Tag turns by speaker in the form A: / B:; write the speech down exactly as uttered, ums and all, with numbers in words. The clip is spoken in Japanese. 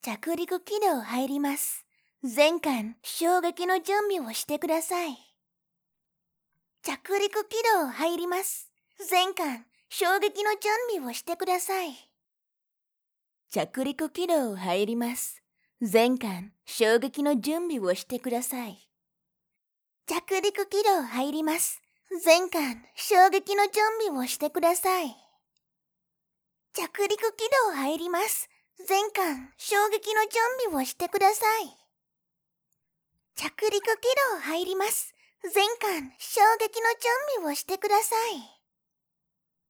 A: 着陸軌道入ります。全艦衝撃の準備をしてください。着陸軌道入ります。全艦衝撃の準備をしてください。着陸軌道入ります。全艦衝撃の準備をしてください。着陸軌道入ります。全艦衝撃の準備をしてください。着陸軌道入ります。全艦衝撃の準備をしてください。着陸軌道入ります。全艦衝撃の準備をしてください。